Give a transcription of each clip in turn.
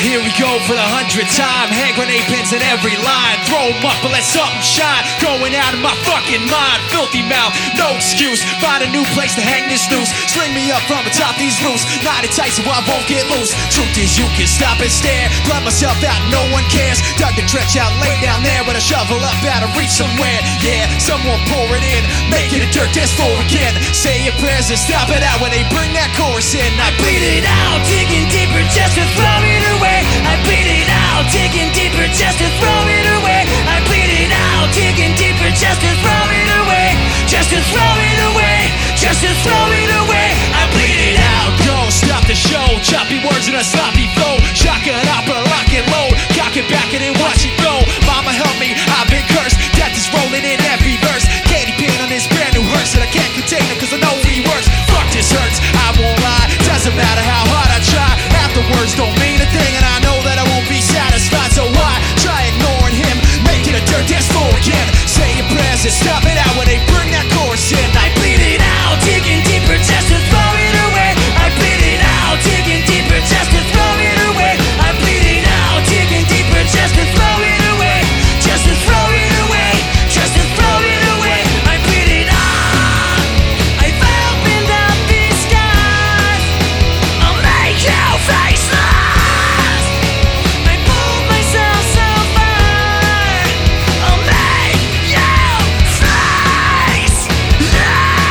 Here we go for the 100th time. Hand grenade pins in every line. Throw 'em up and let something shine. Going out of my fucking mind. Filthy mouth, no excuse. Find a new place to hang this noose. Sling me up from atop these roofs. Knotted tight so I won't get loose. Truth is you can stop and stare. Blood myself out, no one cares. Dug the trench out, lay down there with a shovel up out of reach somewhere. Yeah, someone pour it in. Make it a dirt dance floor again. Say your prayers and stop it out when they bring that chorus in. I bleed it out, digging deeper just to throw it away. I bleed it out, digging deeper just to throw it away. I bleed it out, digging deeper just to throw it away. Just to throw it away, just to throw it away. I bleed it out. Go, stop the show. Choppy words in a sloppy flow. Shotgun opera, lock and load. Cock it back and then watch it go. Mama help me, I've been cursed. Death is rolling in every verse. Candy paint on this brand new hearse, and I can't contain it cause I know he works. Fuck this hurts, I won't lie. Doesn't matter how hard I try. Half the words don't mean a thing, and I know that I won't be satisfied. So why try ignoring him? Make it a dirt dance floor again. Say your prayers and stop it out when they bring that chorus in. I bleed it out, digging deeper just to throw it away. I bleed it out, digging deeper just to throw it away. I bleed it out, digging deeper just to throw it away. Just to throw it away, just to throw it away. I bleed it out. I've opened up these skies. I'll make you faceless. I pulled myself so far. I'll make you faceless. No.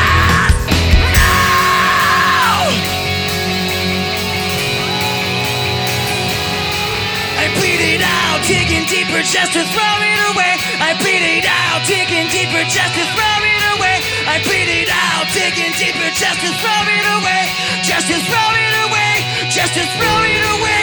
I bleed it out, digging deeper just to throw it away. I bleed it out, digging deeper just to throw it away. I bleed it out, digging deeper just to throw it away. Just to throw it away, just to throw it away.